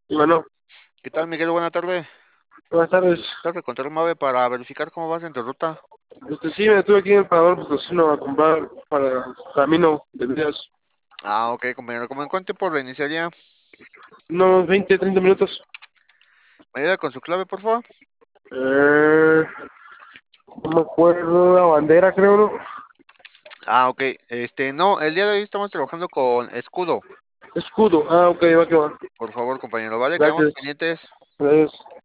Y bueno, ¿Qué tal, Miguel? Buena tarde. buenas tardes. Trata de encontrar un Mave para verificar cómo vas en tu ruta. Sí, me detuve aquí en el Parador Potosino a comprar para camino de días. Ah, ok, compañero. ¿Cómo en cuánto tiempo reiniciaría? Unos 20, 30 minutos. ¿Me ayuda con su clave, por favor? Eh, no me acuerdo, la bandera creo, ¿no? Ah, ok. No, el día de hoy estamos trabajando con escudo. Escudo. Ok, va que va. Por favor, compañero, ¿vale? Quedamos Gracias. pendientes. Gracias.